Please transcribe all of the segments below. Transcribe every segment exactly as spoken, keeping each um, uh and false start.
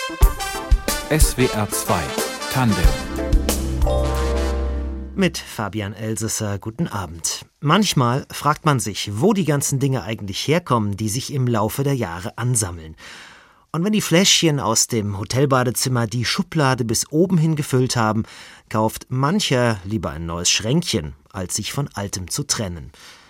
S W R zwei Tandem. Mit Fabian Elsesser, guten Abend. Manchmal fragt man sich, wo die ganzen Dinge eigentlich herkommen, die sich im Laufe der Jahre ansammeln. Und wenn die Fläschchen aus dem Hotelbadezimmer die Schublade bis oben hin gefüllt haben, kauft mancher lieber ein neues Schränkchen, als sich von Altem zu trennen.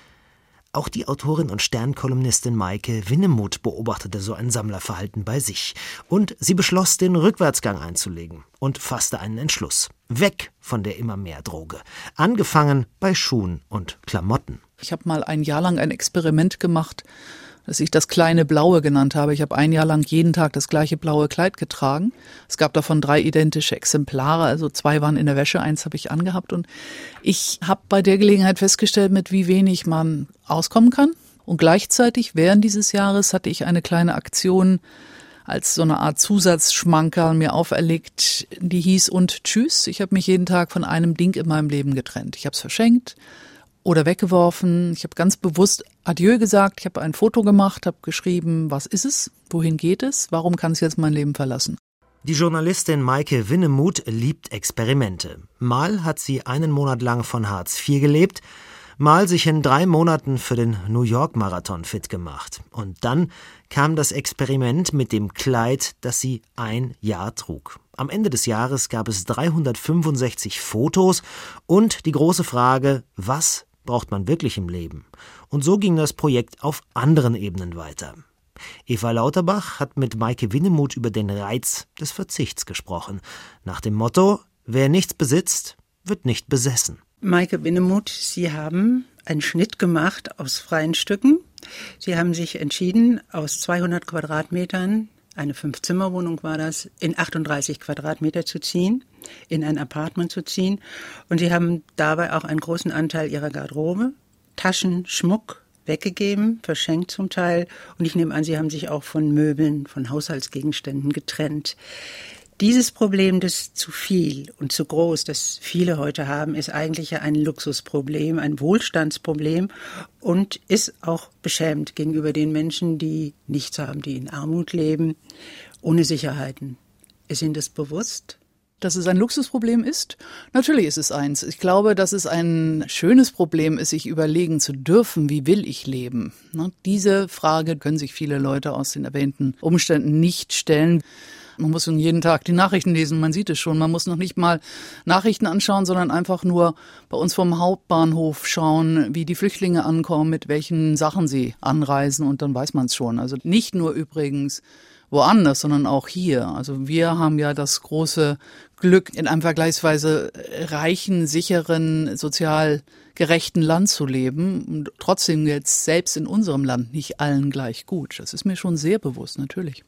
Auch die Autorin und Stern-Kolumnistin Maike Winnemuth beobachtete so ein Sammlerverhalten bei sich. Und sie beschloss, den Rückwärtsgang einzulegen und fasste einen Entschluss. Weg von der immer mehr Droge. Angefangen bei Schuhen und Klamotten. Ich habe mal ein Jahr lang ein Experiment gemacht, das ich das kleine Blaue genannt habe. Ich habe ein Jahr lang jeden Tag das gleiche blaue Kleid getragen. Es gab davon drei identische Exemplare, also zwei waren in der Wäsche, eins habe ich angehabt. Und ich habe bei der Gelegenheit festgestellt, mit wie wenig man auskommen kann. Und gleichzeitig während dieses Jahres hatte ich eine kleine Aktion als so eine Art Zusatzschmankerl mir auferlegt, die hieß und tschüss. Ich habe mich jeden Tag von einem Ding in meinem Leben getrennt. Ich habe es verschenkt oder weggeworfen. Ich habe ganz bewusst Adieu gesagt. Ich habe ein Foto gemacht, habe geschrieben, was ist es, wohin geht es, warum kann es jetzt mein Leben verlassen. Die Journalistin Maike Winnemuth liebt Experimente. Mal hat sie einen Monat lang von Hartz vier gelebt, mal sich in drei Monaten für den New York-Marathon fit gemacht. Und dann kam das Experiment mit dem Kleid, das sie ein Jahr trug. Am Ende des Jahres gab es dreihundertfünfundsechzig Fotos und die große Frage, was braucht man wirklich im Leben? Und so ging das Projekt auf anderen Ebenen weiter. Eva Lauterbach hat mit Maike Winnemuth über den Reiz des Verzichts gesprochen. Nach dem Motto, wer nichts besitzt, wird nicht besessen. Maike Winnemuth, Sie haben einen Schnitt gemacht aus freien Stücken. Sie haben sich entschieden, aus zweihundert Quadratmetern, eine Fünf-Zimmer-Wohnung war das, in achtunddreißig Quadratmeter zu ziehen, in ein Apartment zu ziehen. Und Sie haben dabei auch einen großen Anteil Ihrer Garderobe, Taschen, Schmuck weggegeben, verschenkt zum Teil. Und ich nehme an, Sie haben sich auch von Möbeln, von Haushaltsgegenständen getrennt. Dieses Problem des zu viel und zu groß, das viele heute haben, ist eigentlich ja ein Luxusproblem, ein Wohlstandsproblem und ist auch beschämend gegenüber den Menschen, die nichts haben, die in Armut leben, ohne Sicherheiten. Ist Ihnen das bewusst? Dass es ein Luxusproblem ist? Natürlich ist es eins. Ich glaube, dass es ein schönes Problem ist, sich überlegen zu dürfen, wie will ich leben? Diese Frage können sich viele Leute aus den erwähnten Umständen nicht stellen. Man muss jeden Tag die Nachrichten lesen, man sieht es schon. Man muss noch nicht mal Nachrichten anschauen, sondern einfach nur bei uns vom Hauptbahnhof schauen, wie die Flüchtlinge ankommen, mit welchen Sachen sie anreisen und dann weiß man es schon. Also nicht nur übrigens woanders, sondern auch hier. Also wir haben ja das große Glück, in einem vergleichsweise reichen, sicheren, sozial gerechten Land zu leben und trotzdem jetzt selbst in unserem Land nicht allen gleich gut. Das ist mir schon sehr bewusst, natürlich.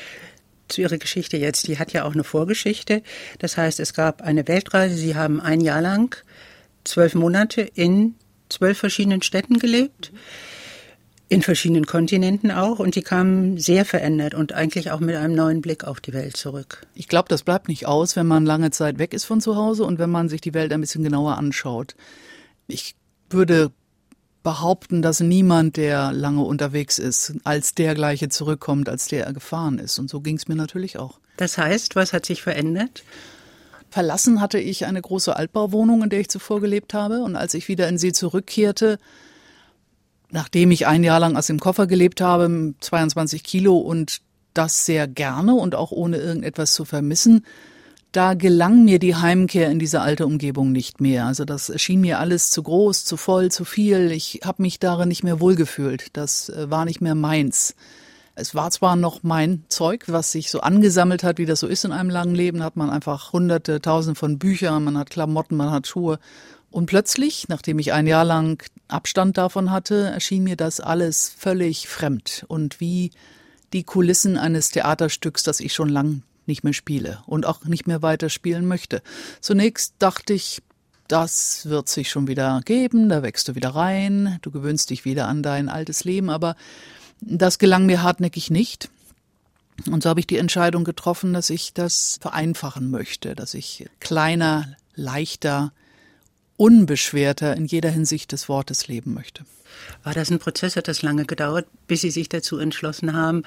Zu Ihrer Geschichte jetzt, die hat ja auch eine Vorgeschichte. Das heißt, es gab eine Weltreise. Sie haben ein Jahr lang, zwölf Monate in zwölf verschiedenen Städten gelebt, in verschiedenen Kontinenten auch. Und die kamen sehr verändert und eigentlich auch mit einem neuen Blick auf die Welt zurück. Ich glaube, das bleibt nicht aus, wenn man lange Zeit weg ist von zu Hause und wenn man sich die Welt ein bisschen genauer anschaut. Ich würde behaupten, dass niemand, der lange unterwegs ist, als der gleiche zurückkommt, als der er gefahren ist. Und so ging es mir natürlich auch. Das heißt, was hat sich verändert? Verlassen hatte ich eine große Altbauwohnung, in der ich zuvor gelebt habe. Und als ich wieder in sie zurückkehrte, nachdem ich ein Jahr lang aus dem Koffer gelebt habe, zweiundzwanzig Kilo und das sehr gerne und auch ohne irgendetwas zu vermissen, da gelang mir die Heimkehr in diese alte Umgebung nicht mehr. Also das erschien mir alles zu groß, zu voll, zu viel. Ich habe mich darin nicht mehr wohlgefühlt. Das war nicht mehr meins. Es war zwar noch mein Zeug, was sich so angesammelt hat, wie das so ist in einem langen Leben. Hat man einfach hunderte, tausende von Büchern, man hat Klamotten, man hat Schuhe. Und plötzlich, nachdem ich ein Jahr lang Abstand davon hatte, erschien mir das alles völlig fremd und wie die Kulissen eines Theaterstücks, das ich schon lang nicht mehr spiele und auch nicht mehr weiter spielen möchte. Zunächst dachte ich, das wird sich schon wieder geben, da wächst du wieder rein, du gewöhnst dich wieder an dein altes Leben, aber das gelang mir hartnäckig nicht. Und so habe ich die Entscheidung getroffen, dass ich das vereinfachen möchte, dass ich kleiner, leichter, unbeschwerter in jeder Hinsicht des Wortes leben möchte. War das ein Prozess, hat das lange gedauert, bis Sie sich dazu entschlossen haben,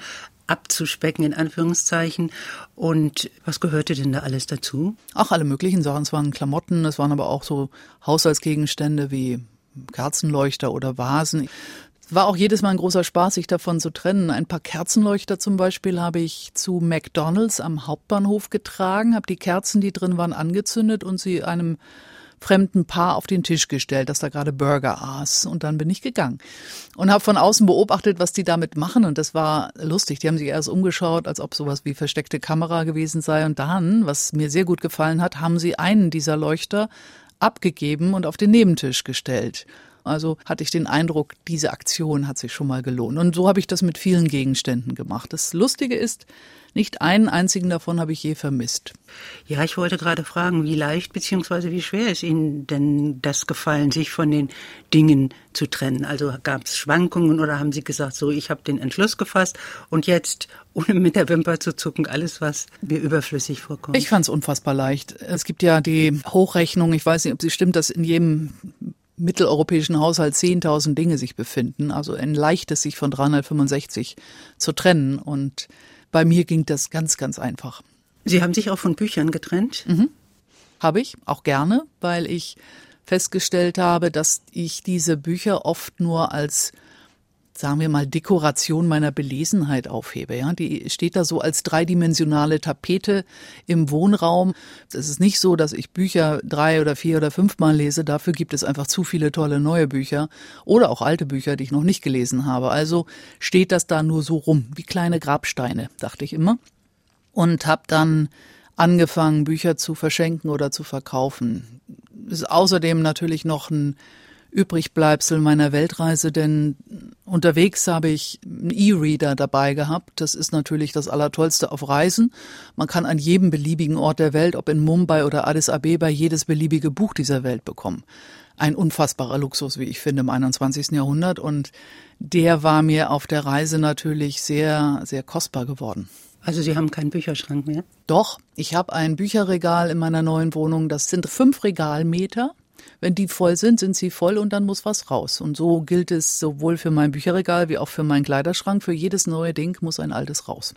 abzuspecken, in Anführungszeichen. Und was gehörte denn da alles dazu? Ach, alle möglichen Sachen. Es waren Klamotten, es waren aber auch so Haushaltsgegenstände wie Kerzenleuchter oder Vasen. Es war auch jedes Mal ein großer Spaß, sich davon zu trennen. Ein paar Kerzenleuchter zum Beispiel habe ich zu McDonald's am Hauptbahnhof getragen, habe die Kerzen, die drin waren, angezündet und sie einem fremden Paar auf den Tisch gestellt, das da gerade Burger aß. Und dann bin ich gegangen und habe von außen beobachtet, was die damit machen. Und das war lustig. Die haben sich erst umgeschaut, als ob sowas wie versteckte Kamera gewesen sei. Und dann, was mir sehr gut gefallen hat, haben sie einen dieser Leuchter abgegeben und auf den Nebentisch gestellt. Also hatte ich den Eindruck, diese Aktion hat sich schon mal gelohnt. Und so habe ich das mit vielen Gegenständen gemacht. Das Lustige ist, nicht einen einzigen davon habe ich je vermisst. Ja, ich wollte gerade fragen, wie leicht bzw. wie schwer ist Ihnen denn das gefallen, sich von den Dingen zu trennen? Also gab es Schwankungen oder haben Sie gesagt, so, ich habe den Entschluss gefasst und jetzt, ohne mit der Wimper zu zucken, alles, was mir überflüssig vorkommt? Ich fand es unfassbar leicht. Es gibt ja die Hochrechnung, ich weiß nicht, ob sie stimmt, dass in jedem mitteleuropäischen Haushalt zehntausend Dinge sich befinden. Also ein leichtes, sich von dreihundertfünfundsechzig zu trennen. Und bei mir ging das ganz, ganz einfach. Sie haben sich auch von Büchern getrennt? Mhm. Habe ich, auch gerne, weil ich festgestellt habe, dass ich diese Bücher oft nur als, sagen wir mal, Dekoration meiner Belesenheit aufhebe. Ja, die steht da so als dreidimensionale Tapete im Wohnraum. Es ist nicht so, dass ich Bücher drei oder vier oder fünfmal lese. Dafür gibt es einfach zu viele tolle neue Bücher oder auch alte Bücher, die ich noch nicht gelesen habe. Also steht das da nur so rum, wie kleine Grabsteine, dachte ich immer. Und habe dann angefangen, Bücher zu verschenken oder zu verkaufen. Ist außerdem natürlich noch ein Übrigbleibsel meiner Weltreise, denn unterwegs habe ich einen E-Reader dabei gehabt. Das ist natürlich das Allertollste auf Reisen. Man kann an jedem beliebigen Ort der Welt, ob in Mumbai oder Addis Abeba, jedes beliebige Buch dieser Welt bekommen. Ein unfassbarer Luxus, wie ich finde, im einundzwanzigsten Jahrhundert. Und der war mir auf der Reise natürlich sehr, sehr kostbar geworden. Also Sie haben keinen Bücherschrank mehr? Doch, ich habe ein Bücherregal in meiner neuen Wohnung. Das sind fünf Regalmeter. Wenn die voll sind, sind sie voll und dann muss was raus. Und so gilt es sowohl für mein Bücherregal wie auch für meinen Kleiderschrank. Für jedes neue Ding muss ein altes raus.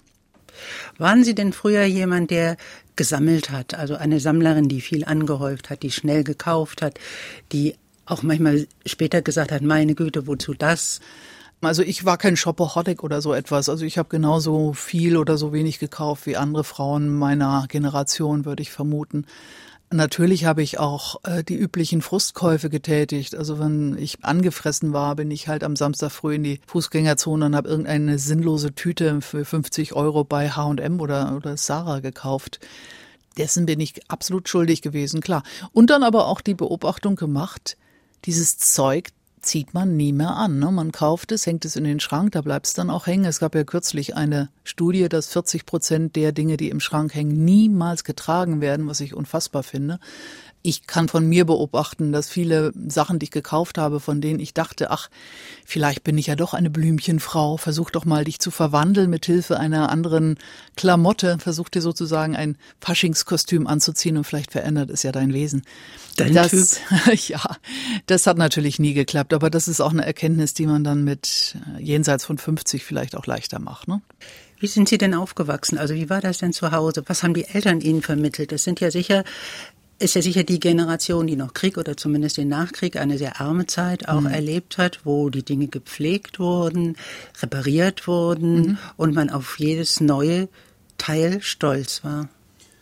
Waren Sie denn früher jemand, der gesammelt hat? Also eine Sammlerin, die viel angehäuft hat, die schnell gekauft hat, die auch manchmal später gesagt hat, meine Güte, wozu das? Also ich war kein Shopaholic oder so etwas. Also ich habe genauso viel oder so wenig gekauft wie andere Frauen meiner Generation, würde ich vermuten. Natürlich habe ich auch äh, die üblichen Frustkäufe getätigt. Also wenn ich angefressen war, bin ich halt am Samstag früh in die Fußgängerzone und habe irgendeine sinnlose Tüte für fünfzig Euro bei H und M oder, oder Zara gekauft. Dessen bin ich absolut schuldig gewesen, klar. Und dann aber auch die Beobachtung gemacht, dieses Zeug zieht man nie mehr an. Ne? Man kauft es, hängt es in den Schrank, da bleibt es dann auch hängen. Es gab ja kürzlich eine Studie, dass vierzig Prozent der Dinge, die im Schrank hängen, niemals getragen werden, was ich unfassbar finde. Ich kann von mir beobachten, dass viele Sachen, die ich gekauft habe, von denen ich dachte, ach, vielleicht bin ich ja doch eine Blümchenfrau, versuch doch mal dich zu verwandeln mit Hilfe einer anderen Klamotte, versuch dir sozusagen ein Faschingskostüm anzuziehen und vielleicht verändert es ja dein Wesen. Dein das, Typ? Ja, das hat natürlich nie geklappt, aber das ist auch eine Erkenntnis, die man dann mit jenseits von fünfzig vielleicht auch leichter macht, ne? Wie sind Sie denn aufgewachsen? Also wie war das denn zu Hause? Was haben die Eltern Ihnen vermittelt? Das sind ja sicher ist ja sicher die Generation, die noch Krieg oder zumindest den Nachkrieg, eine sehr arme Zeit auch mhm. erlebt hat, wo die Dinge gepflegt wurden, repariert wurden mhm. und man auf jedes neue Teil stolz war.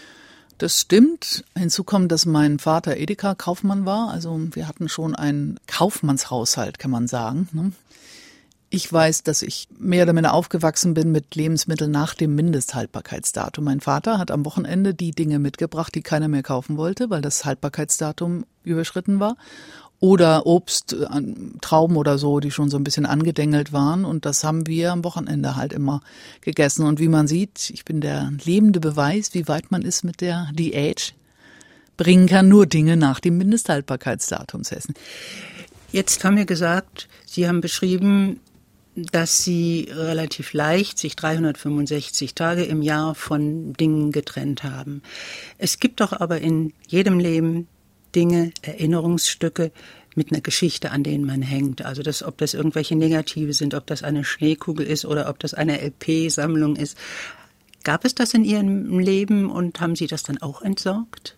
Das stimmt. Hinzu kommt, dass mein Vater Edeka-Kaufmann war. Also wir hatten schon einen Kaufmannshaushalt, kann man sagen, ne? Ich weiß, dass ich mehr oder minder aufgewachsen bin mit Lebensmitteln nach dem Mindesthaltbarkeitsdatum. Mein Vater hat am Wochenende die Dinge mitgebracht, die keiner mehr kaufen wollte, weil das Haltbarkeitsdatum überschritten war. Oder Obst, Trauben oder so, die schon so ein bisschen angedengelt waren. Und das haben wir am Wochenende halt immer gegessen. Und wie man sieht, ich bin der lebende Beweis, wie weit man ist mit der Diät. Bringen kann nur Dinge nach dem Mindesthaltbarkeitsdatum zu essen. Jetzt haben wir gesagt, Sie haben beschrieben, dass Sie relativ leicht sich dreihundertfünfundsechzig Tage im Jahr von Dingen getrennt haben. Es gibt doch aber in jedem Leben Dinge, Erinnerungsstücke, mit einer Geschichte, an denen man hängt. Also das, ob das irgendwelche Negative sind, ob das eine Schneekugel ist oder ob das eine L P-Sammlung ist. Gab es das in Ihrem Leben und haben Sie das dann auch entsorgt?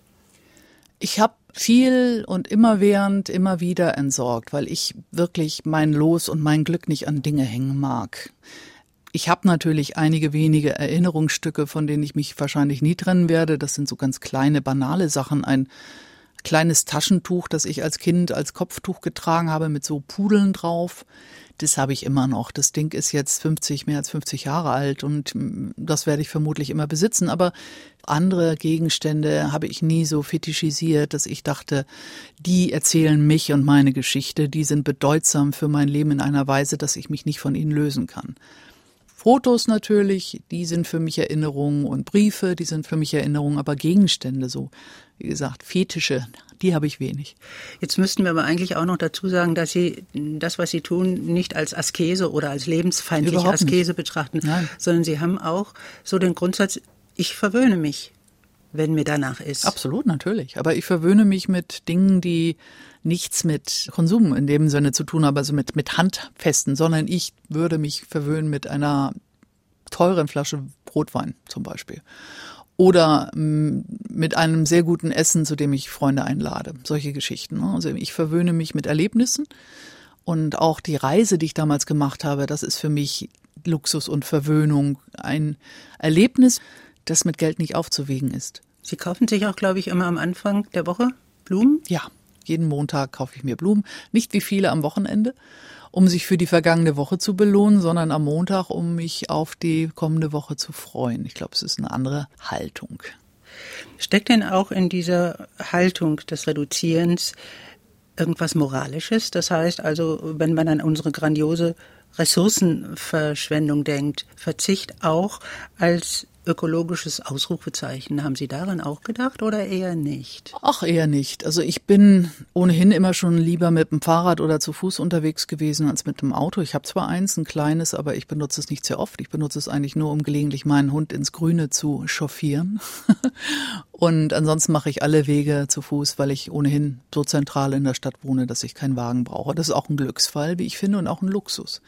Ich habe viel und immerwährend immer wieder entsorgt, weil ich wirklich mein Los und mein Glück nicht an Dinge hängen mag. Ich habe natürlich einige wenige Erinnerungsstücke, von denen ich mich wahrscheinlich nie trennen werde. Das sind so ganz kleine, banale Sachen. Ein kleines Taschentuch, das ich als Kind als Kopftuch getragen habe mit so Pudeln drauf. Das habe ich immer noch. Das Ding ist jetzt fünfzig, mehr als fünfzig Jahre alt und das werde ich vermutlich immer besitzen. Aber andere Gegenstände habe ich nie so fetischisiert, dass ich dachte, die erzählen mich und meine Geschichte. Die sind bedeutsam für mein Leben in einer Weise, dass ich mich nicht von ihnen lösen kann. Fotos natürlich, die sind für mich Erinnerungen und Briefe, die sind für mich Erinnerungen, aber Gegenstände so, wie gesagt, Fetische, die habe ich wenig. Jetzt müssten wir aber eigentlich auch noch dazu sagen, dass Sie das, was Sie tun, nicht als Askese oder als lebensfeindliche Überhaupt Askese nicht. betrachten, Nein. sondern Sie haben auch so den Grundsatz, ich verwöhne mich, wenn mir danach ist. Absolut, natürlich. Aber ich verwöhne mich mit Dingen, die nichts mit Konsum in dem Sinne zu tun haben, also mit, mit Handfesten, sondern ich würde mich verwöhnen mit einer teuren Flasche Rotwein zum Beispiel. Oder m, mit einem sehr guten Essen, zu dem ich Freunde einlade. Solche Geschichten. Ne? Also ich verwöhne mich mit Erlebnissen. Und auch die Reise, die ich damals gemacht habe, das ist für mich Luxus und Verwöhnung. Ein Erlebnis, das mit Geld nicht aufzuwiegen ist. Sie kaufen sich auch, glaube ich, immer am Anfang der Woche Blumen? Ja, jeden Montag kaufe ich mir Blumen. Nicht wie viele am Wochenende, um sich für die vergangene Woche zu belohnen, sondern am Montag, um mich auf die kommende Woche zu freuen. Ich glaube, es ist eine andere Haltung. Steckt denn auch in dieser Haltung des Reduzierens irgendwas Moralisches? Das heißt also, wenn man an unsere grandiose Ressourcenverschwendung denkt, Verzicht auch als ökologisches Ausrufezeichen. Haben Sie daran auch gedacht oder eher nicht? Ach, eher nicht. Also ich bin ohnehin immer schon lieber mit dem Fahrrad oder zu Fuß unterwegs gewesen als mit dem Auto. Ich habe zwar eins, ein kleines, aber ich benutze es nicht sehr oft. Ich benutze es eigentlich nur, um gelegentlich meinen Hund ins Grüne zu chauffieren. Und ansonsten mache ich alle Wege zu Fuß, weil ich ohnehin so zentral in der Stadt wohne, dass ich keinen Wagen brauche. Das ist auch ein Glücksfall, wie ich finde, und auch ein Luxus.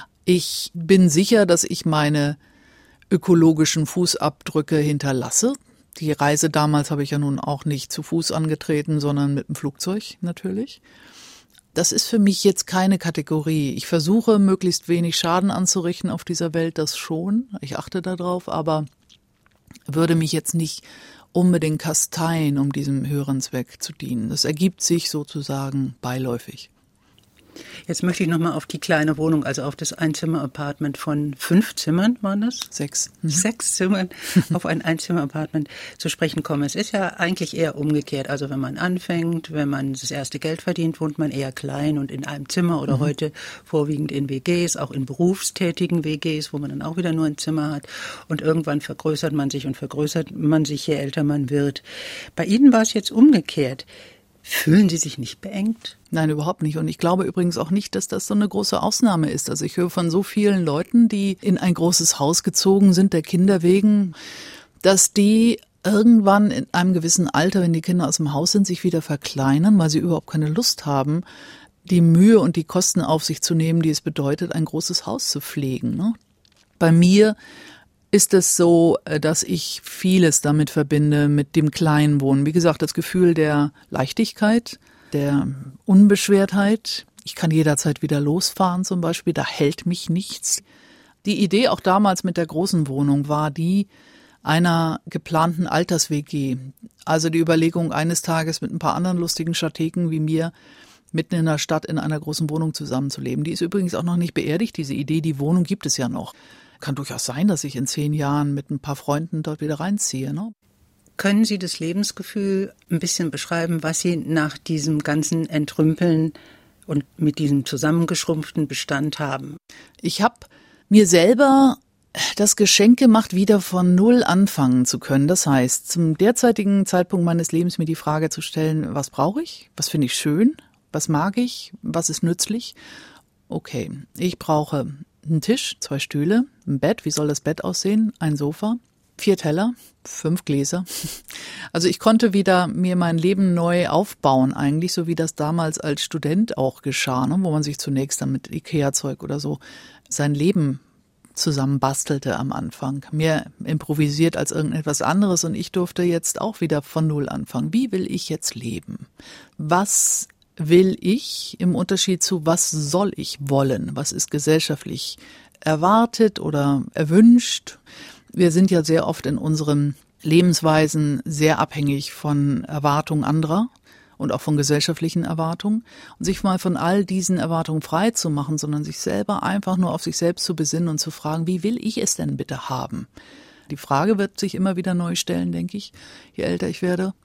Ich bin sicher, dass ich meine ökologischen Fußabdrücke hinterlasse. Die Reise damals habe ich ja nun auch nicht zu Fuß angetreten, sondern mit dem Flugzeug natürlich. Das ist für mich jetzt keine Kategorie. Ich versuche, möglichst wenig Schaden anzurichten auf dieser Welt, das schon. Ich achte darauf, aber würde mich jetzt nicht unbedingt kasteien, um diesem höheren Zweck zu dienen. Das ergibt sich sozusagen beiläufig. Jetzt möchte ich nochmal auf die kleine Wohnung, also auf das Einzimmer-Apartment von fünf Zimmern, waren das? Sechs. Mhm. Sechs Zimmern auf ein Einzimmer-Apartment zu sprechen kommen. Es ist ja eigentlich eher umgekehrt. Also wenn man anfängt, wenn man das erste Geld verdient, wohnt man eher klein und in einem Zimmer oder mhm. heute vorwiegend in W Gs, auch in berufstätigen W Gs, wo man dann auch wieder nur ein Zimmer hat. Und irgendwann vergrößert man sich und vergrößert man sich, je älter man wird. Bei Ihnen war es jetzt umgekehrt. Fühlen Sie sich nicht beengt? Nein, überhaupt nicht. Und ich glaube übrigens auch nicht, dass das so eine große Ausnahme ist. Also ich höre von so vielen Leuten, die in ein großes Haus gezogen sind, der Kinder wegen, dass die irgendwann in einem gewissen Alter, wenn die Kinder aus dem Haus sind, sich wieder verkleinern, weil sie überhaupt keine Lust haben, die Mühe und die Kosten auf sich zu nehmen, die es bedeutet, ein großes Haus zu pflegen. Ne? Bei mir ist es so, dass ich vieles damit verbinde mit dem Kleinwohnen. Wie gesagt, das Gefühl der Leichtigkeit, der Unbeschwertheit. Ich kann jederzeit wieder losfahren zum Beispiel, da hält mich nichts. Die Idee auch damals mit der großen Wohnung war die einer geplanten Alters-W G. Also die Überlegung, eines Tages mit ein paar anderen lustigen Strategen wie mir mitten in der Stadt in einer großen Wohnung zusammenzuleben. Die ist übrigens auch noch nicht beerdigt, diese Idee. Die Wohnung gibt es ja noch. Kann durchaus sein, dass ich in zehn Jahren mit ein paar Freunden dort wieder reinziehe. Ne? Können Sie das Lebensgefühl ein bisschen beschreiben, was Sie nach diesem ganzen Entrümpeln und mit diesem zusammengeschrumpften Bestand haben? Ich habe mir selber das Geschenk gemacht, wieder von Null anfangen zu können. Das heißt, zum derzeitigen Zeitpunkt meines Lebens mir die Frage zu stellen, was brauche ich? Was finde ich schön? Was mag ich? Was ist nützlich? Okay, ich brauche einen Tisch, zwei Stühle, ein Bett. Wie soll das Bett aussehen? Ein Sofa. Vier Teller, fünf Gläser. Also ich konnte wieder mir mein Leben neu aufbauen, eigentlich, so wie das damals als Student auch geschah, ne? Wo man sich zunächst dann mit Ikea-Zeug oder so sein Leben zusammenbastelte am Anfang. Mehr improvisiert als irgendetwas anderes und ich durfte jetzt auch wieder von Null anfangen. Wie will ich jetzt leben? Was will ich im Unterschied zu was soll ich wollen? Was ist gesellschaftlich erwartet oder erwünscht? Wir sind ja sehr oft in unseren Lebensweisen sehr abhängig von Erwartungen anderer und auch von gesellschaftlichen Erwartungen. Und sich mal von all diesen Erwartungen frei zu machen, sondern sich selber einfach nur auf sich selbst zu besinnen und zu fragen, wie will ich es denn bitte haben? Die Frage wird sich immer wieder neu stellen, denke ich, je älter ich werde.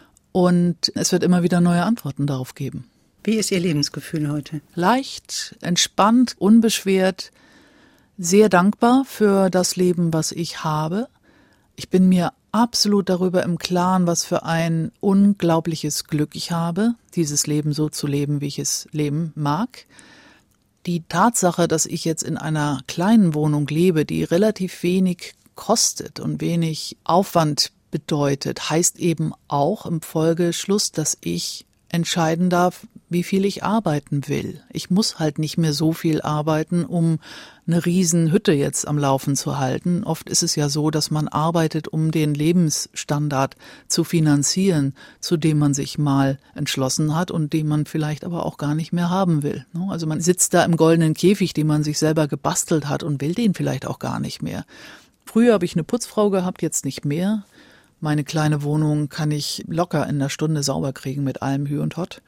Und es wird immer wieder neue Antworten darauf geben. Wie ist Ihr Lebensgefühl heute? Leicht, entspannt, unbeschwert, sehr dankbar für das Leben, was ich habe. Ich bin mir absolut darüber im Klaren, was für ein unglaubliches Glück ich habe, dieses Leben so zu leben, wie ich es leben mag. Die Tatsache, dass ich jetzt in einer kleinen Wohnung lebe, die relativ wenig kostet und wenig Aufwand bedeutet, heißt eben auch im Folgeschluss, dass ich entscheiden darf, wie viel ich arbeiten will. Ich muss halt nicht mehr so viel arbeiten, um eine riesen Hütte jetzt am Laufen zu halten. Oft ist es ja so, dass man arbeitet, um den Lebensstandard zu finanzieren, zu dem man sich mal entschlossen hat und den man vielleicht aber auch gar nicht mehr haben will. Also man sitzt da im goldenen Käfig, den man sich selber gebastelt hat und will den vielleicht auch gar nicht mehr. Früher habe ich eine Putzfrau gehabt, jetzt nicht mehr. Meine kleine Wohnung kann ich locker in einer Stunde sauber kriegen mit allem Hü und Hott.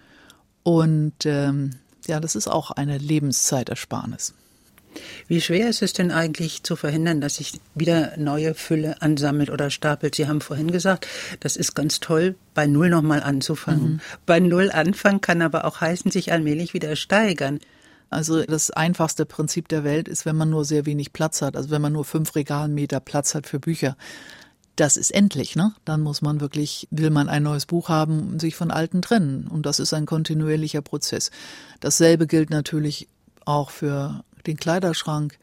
Und ähm, ja, das ist auch eine Lebenszeitersparnis. Wie schwer ist es denn eigentlich zu verhindern, dass sich wieder neue Fülle ansammelt oder stapelt? Sie haben vorhin gesagt, das ist ganz toll, bei Null nochmal anzufangen. Mhm. Bei Null anfangen kann aber auch heißen, sich allmählich wieder steigern. Also das einfachste Prinzip der Welt ist, wenn man nur sehr wenig Platz hat, also wenn man nur fünf Regalmeter Platz hat für Bücher. Das ist endlich, ne? Dann muss man wirklich, will man ein neues Buch haben, sich von alten trennen. Und das ist ein kontinuierlicher Prozess. Dasselbe gilt natürlich auch für den Kleiderschrank.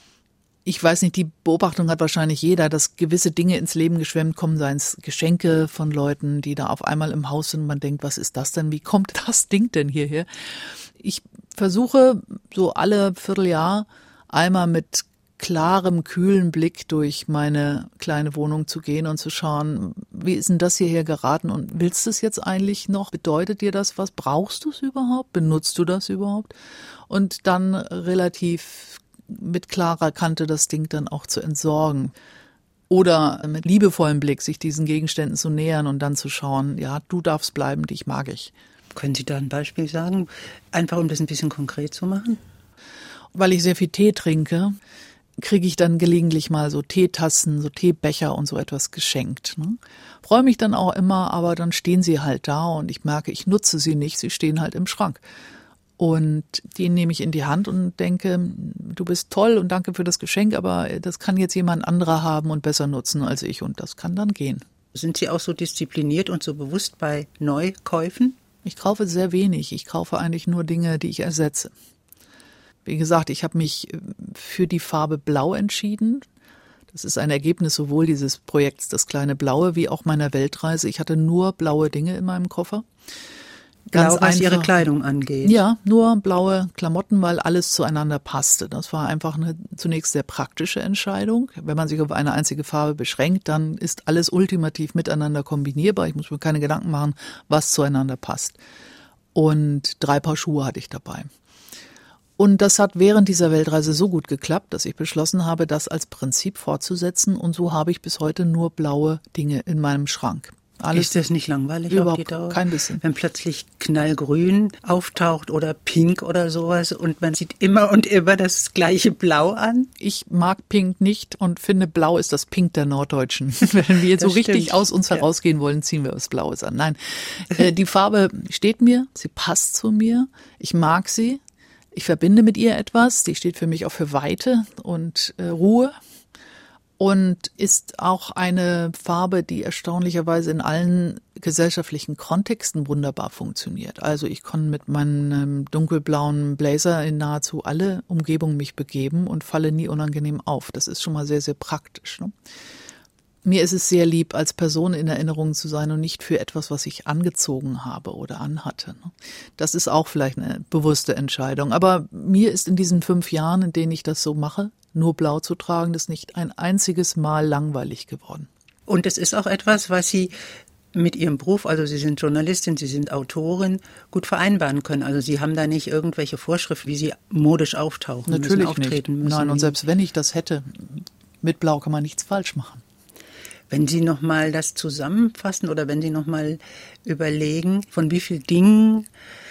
Ich weiß nicht, die Beobachtung hat wahrscheinlich jeder, dass gewisse Dinge ins Leben geschwemmt kommen, seien es Geschenke von Leuten, die da auf einmal im Haus sind und man denkt, was ist das denn? Wie kommt das Ding denn hierher? Ich versuche so alle Vierteljahr einmal mit klarem, kühlen Blick durch meine kleine Wohnung zu gehen und zu schauen, wie ist denn das hierher geraten und willst du es jetzt eigentlich noch? Bedeutet dir das was? Brauchst du es überhaupt? Benutzt du das überhaupt? Und dann relativ mit klarer Kante das Ding dann auch zu entsorgen. Oder mit liebevollem Blick sich diesen Gegenständen zu nähern und dann zu schauen, ja, du darfst bleiben, dich mag ich. Können Sie da ein Beispiel sagen? Einfach um das ein bisschen konkret zu machen? Weil ich sehr viel Tee trinke, kriege ich dann gelegentlich mal so Teetassen, so Teebecher und so etwas geschenkt. Ne? Freue mich dann auch immer, aber dann stehen sie halt da und ich merke, ich nutze sie nicht, sie stehen halt im Schrank. Und die nehme ich in die Hand und denke, du bist toll und danke für das Geschenk, aber das kann jetzt jemand anderer haben und besser nutzen als ich und das kann dann gehen. Sind Sie auch so diszipliniert und so bewusst bei Neukäufen? Ich kaufe sehr wenig. Ich kaufe eigentlich nur Dinge, die ich ersetze. Wie gesagt, ich habe mich für die Farbe Blau entschieden. Das ist ein Ergebnis sowohl dieses Projekts Das kleine Blaue wie auch meiner Weltreise. Ich hatte nur blaue Dinge in meinem Koffer. Ganz Blau, was einfach, Ihre Kleidung angeht? Ja, nur blaue Klamotten, weil alles zueinander passte. Das war einfach eine zunächst sehr praktische Entscheidung. Wenn man sich auf eine einzige Farbe beschränkt, dann ist alles ultimativ miteinander kombinierbar. Ich muss mir keine Gedanken machen, was zueinander passt. Und drei Paar Schuhe hatte ich dabei. Und das hat während dieser Weltreise so gut geklappt, dass ich beschlossen habe, das als Prinzip fortzusetzen. Und so habe ich bis heute nur blaue Dinge in meinem Schrank. Alles ist das nicht langweilig überhaupt auf die Dauer? Kein bisschen. Wenn plötzlich knallgrün auftaucht oder pink oder sowas und man sieht immer und immer das gleiche Blau an? Ich mag pink nicht und finde, blau ist das Pink der Norddeutschen. Wenn wir jetzt so richtig stimmt. aus uns herausgehen ja. wollen, ziehen wir was Blaues an. Nein, äh, die Farbe steht mir, sie passt zu mir, ich mag sie. Ich verbinde mit ihr etwas, die steht für mich auch für Weite und äh, Ruhe und ist auch eine Farbe, die erstaunlicherweise in allen gesellschaftlichen Kontexten wunderbar funktioniert. Also ich kann mit meinem dunkelblauen Blazer in nahezu alle Umgebungen mich begeben und falle nie unangenehm auf. Das ist schon mal sehr, sehr praktisch. Ne? Mir ist es sehr lieb, als Person in Erinnerung zu sein und nicht für etwas, was ich angezogen habe oder anhatte. Das ist auch vielleicht eine bewusste Entscheidung. Aber mir ist in diesen fünf Jahren, in denen ich das so mache, nur blau zu tragen, das nicht ein einziges Mal langweilig geworden. Und es ist auch etwas, was Sie mit Ihrem Beruf, also Sie sind Journalistin, Sie sind Autorin, gut vereinbaren können. Also Sie haben da nicht irgendwelche Vorschriften, wie Sie modisch auftauchen Natürlich müssen, auftreten nicht. müssen. Nein, und selbst wenn ich das hätte, mit Blau kann man nichts falsch machen. Wenn Sie noch mal das zusammenfassen oder wenn Sie noch mal überlegen, von wie vielen Dingen,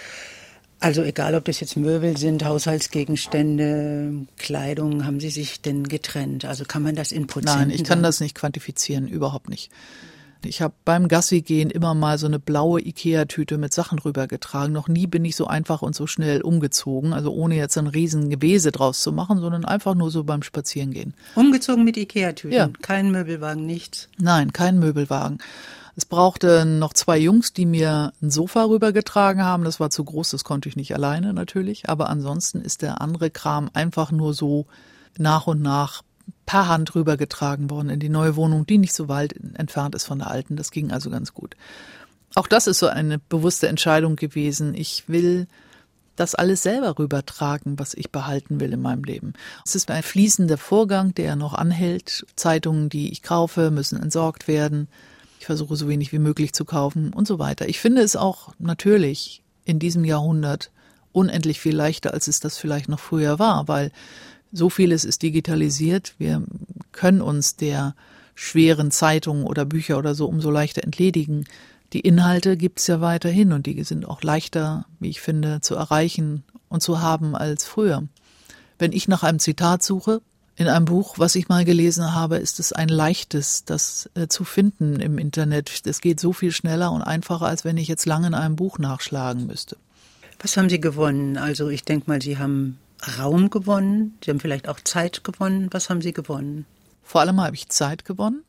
also egal ob das jetzt Möbel sind, Haushaltsgegenstände, Kleidung, haben Sie sich denn getrennt? Also kann man das in Prozenten Nein, ich kann das nicht quantifizieren, überhaupt nicht. Ich habe beim Gassi-Gehen immer mal so eine blaue Ikea-Tüte mit Sachen rübergetragen. Noch nie bin ich so einfach und so schnell umgezogen, also ohne jetzt ein riesen Gewese draus zu machen, sondern einfach nur so beim Spazierengehen. Umgezogen mit Ikea-Tüten? Ja. Kein Möbelwagen, nichts? Nein, kein Möbelwagen. Es brauchte noch zwei Jungs, die mir ein Sofa rübergetragen haben. Das war zu groß, das konnte ich nicht alleine natürlich. Aber ansonsten ist der andere Kram einfach nur so nach und nach per Hand rübergetragen worden in die neue Wohnung, die nicht so weit entfernt ist von der alten. Das ging also ganz gut. Auch das ist so eine bewusste Entscheidung gewesen. Ich will das alles selber rübertragen, was ich behalten will in meinem Leben. Es ist ein fließender Vorgang, der noch anhält. Zeitungen, die ich kaufe, müssen entsorgt werden. Ich versuche so wenig wie möglich zu kaufen und so weiter. Ich finde es auch natürlich in diesem Jahrhundert unendlich viel leichter, als es das vielleicht noch früher war, weil so vieles ist digitalisiert. Wir können uns der schweren Zeitungen oder Bücher oder so umso leichter entledigen. Die Inhalte gibt es ja weiterhin und die sind auch leichter, wie ich finde, zu erreichen und zu haben als früher. Wenn ich nach einem Zitat suche in einem Buch, was ich mal gelesen habe, ist es ein leichtes, das äh, zu finden im Internet. Das geht so viel schneller und einfacher, als wenn ich jetzt lange in einem Buch nachschlagen müsste. Was haben Sie gewonnen? Also ich denke mal, Sie haben Raum gewonnen, Sie haben vielleicht auch Zeit gewonnen. Was haben Sie gewonnen? Vor allem habe ich Zeit gewonnen.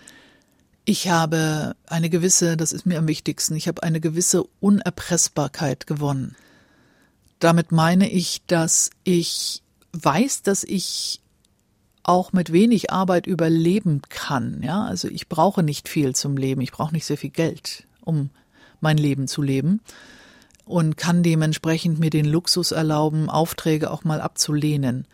Ich habe eine gewisse, das ist mir am wichtigsten, ich habe eine gewisse Unerpressbarkeit gewonnen. Damit meine ich, dass ich weiß, dass ich auch mit wenig Arbeit überleben kann. Ja, also ich brauche nicht viel zum Leben, ich brauche nicht sehr viel Geld, um mein Leben zu leben. Und kann dementsprechend mir den Luxus erlauben, Aufträge auch mal abzulehnen.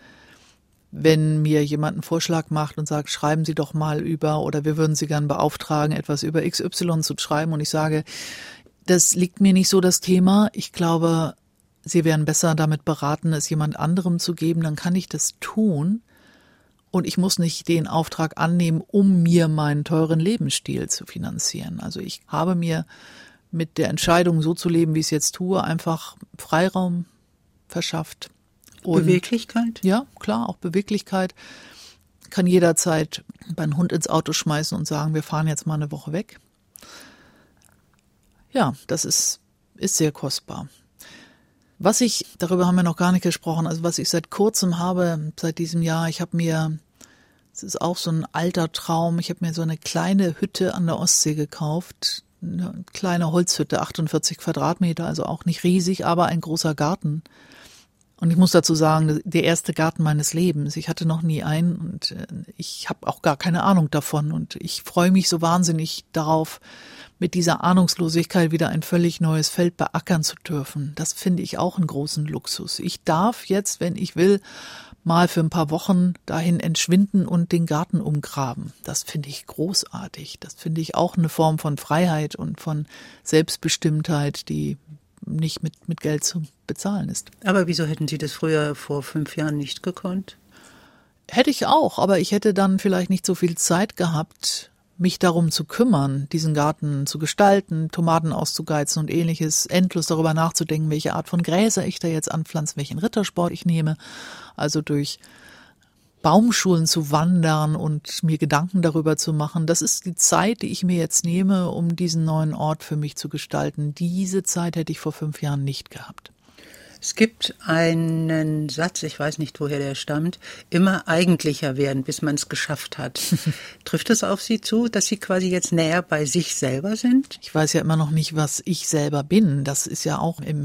Wenn mir jemand einen Vorschlag macht und sagt, schreiben Sie doch mal über oder wir würden Sie gern beauftragen, etwas über X Y zu schreiben und ich sage, das liegt mir nicht so das Thema. Ich glaube, Sie wären besser damit beraten, es jemand anderem zu geben, dann kann ich das tun und ich muss nicht den Auftrag annehmen, um mir meinen teuren Lebensstil zu finanzieren. Also ich habe mir mit der Entscheidung, so zu leben, wie ich es jetzt tue, einfach Freiraum verschafft. Und Beweglichkeit? Ja, klar, auch Beweglichkeit. Kann jederzeit meinen Hund ins Auto schmeißen und sagen, wir fahren jetzt mal eine Woche weg. Ja, das ist, ist sehr kostbar. Was ich, darüber haben wir noch gar nicht gesprochen, also was ich seit kurzem habe, seit diesem Jahr, ich habe mir, es ist auch so ein alter Traum, ich habe mir so eine kleine Hütte an der Ostsee gekauft, eine kleine Holzhütte, achtundvierzig Quadratmeter, also auch nicht riesig, aber ein großer Garten. Und ich muss dazu sagen, der erste Garten meines Lebens. Ich hatte noch nie einen und ich habe auch gar keine Ahnung davon. Und ich freue mich so wahnsinnig darauf, mit dieser Ahnungslosigkeit wieder ein völlig neues Feld beackern zu dürfen. Das finde ich auch einen großen Luxus. Ich darf jetzt, wenn ich will, mal für ein paar Wochen dahin entschwinden und den Garten umgraben. Das finde ich großartig. Das finde ich auch eine Form von Freiheit und von Selbstbestimmtheit, die nicht mit, mit Geld zu bezahlen ist. Aber wieso hätten Sie das früher vor fünf Jahren nicht gekonnt? Hätte ich auch, aber ich hätte dann vielleicht nicht so viel Zeit gehabt, mich darum zu kümmern, diesen Garten zu gestalten, Tomaten auszugeizen und ähnliches, endlos darüber nachzudenken, welche Art von Gräser ich da jetzt anpflanze, welchen Rittersport ich nehme, also durch Baumschulen zu wandern und mir Gedanken darüber zu machen. Das ist die Zeit, die ich mir jetzt nehme, um diesen neuen Ort für mich zu gestalten. Diese Zeit hätte ich vor fünf Jahren nicht gehabt. Es gibt einen Satz, ich weiß nicht, woher der stammt, immer eigentlicher werden, bis man es geschafft hat. Trifft es auf Sie zu, dass Sie quasi jetzt näher bei sich selber sind? Ich weiß ja immer noch nicht, was ich selber bin. Das ist ja auch im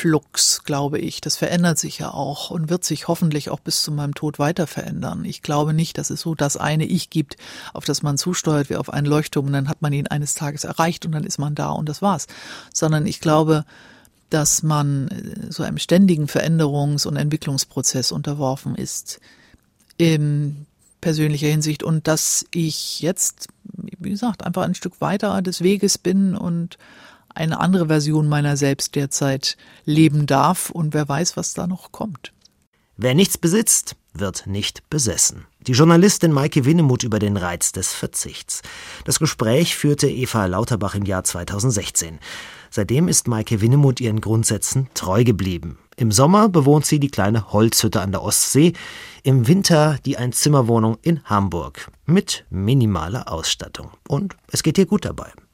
Flux, glaube ich. Das verändert sich ja auch und wird sich hoffentlich auch bis zu meinem Tod weiter verändern. Ich glaube nicht, dass es so das eine Ich gibt, auf das man zusteuert wie auf einen Leuchtturm und dann hat man ihn eines Tages erreicht und dann ist man da und das war's. Sondern ich glaube, dass man so einem ständigen Veränderungs- und Entwicklungsprozess unterworfen ist in persönlicher Hinsicht und dass ich jetzt, wie gesagt, einfach ein Stück weiter des Weges bin und eine andere Version meiner selbst derzeit leben darf und wer weiß, was da noch kommt. Wer nichts besitzt, wird nicht besessen. Die Journalistin Maike Winnemuth über den Reiz des Verzichts. Das Gespräch führte Eva Lauterbach im Jahr zweitausendsechzehn. Seitdem ist Maike Winnemuth ihren Grundsätzen treu geblieben. Im Sommer bewohnt sie die kleine Holzhütte an der Ostsee, im Winter die Einzimmerwohnung in Hamburg mit minimaler Ausstattung. Und es geht ihr gut dabei.